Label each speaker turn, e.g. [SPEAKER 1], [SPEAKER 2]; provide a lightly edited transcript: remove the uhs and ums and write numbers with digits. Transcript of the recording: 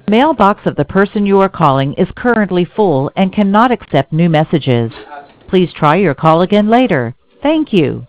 [SPEAKER 1] Mailbox of the person you are calling is currently full and cannot accept new messages. Please try your call again later. Thank you.